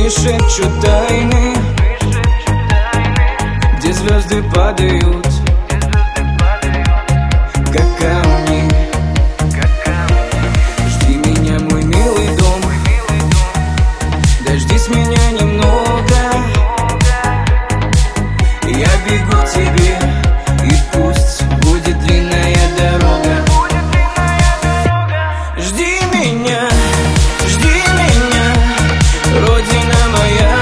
Сны шепчут тайны, где звезды падают, как камни. Жди меня, мой милый дом, дождись меня немного. Я бегу к тебе, и пусть будет длинная дорога. Жди меня, Родина моя.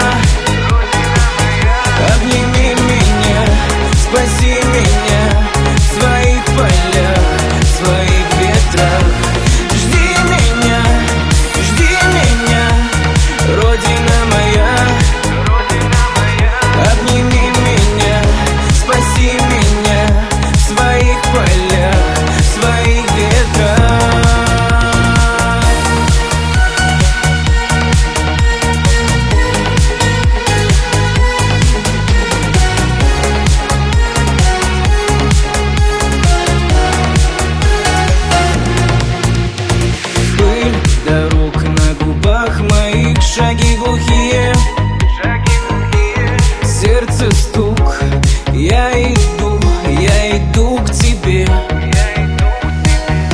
Обними меня, спаси меня в своих полях, в своих ветрах. Жди меня, Родина моя. Обними меня, спаси меня в своих полях, в своих ветрах. Дорог на губах моих, шаги глухие, сердце стук. Я иду к тебе.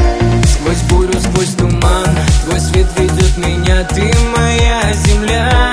Сквозь бурю, сквозь туман, твой свет ведет меня, ты моя земля.